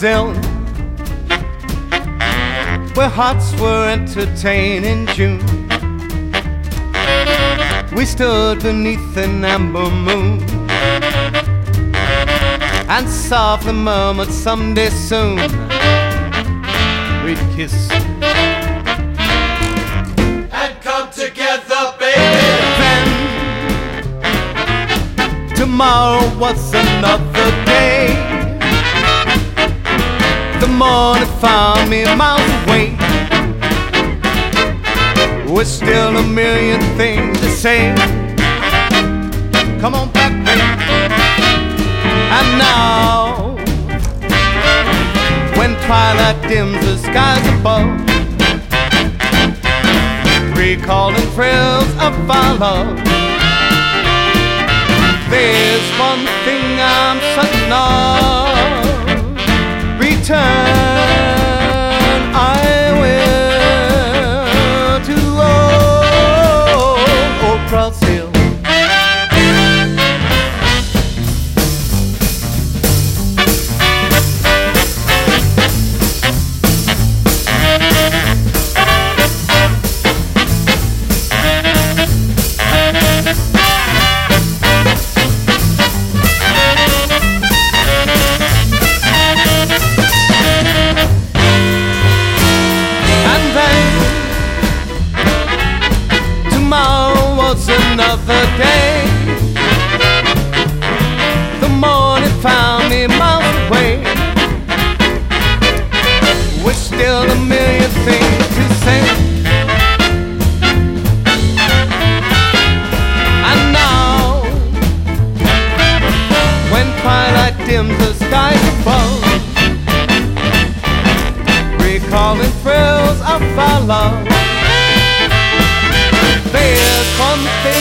Brazil, where hearts were entertained in June. We stood beneath an amber moon and softly murmured someday soon we'd kiss and come together, baby. Then tomorrow was another day. The morning found me miles away, with still a million things to say. Come on back, baby. And now, when twilight dims the skies above, recalling thrills of our love, there's one thing I'm certain of: return I will to old Brazil. Tomorrow was another day. The morning found me miles away, with still a million things to say. And now, when twilight dims the skies above, recalling thrills of our love, there's one thing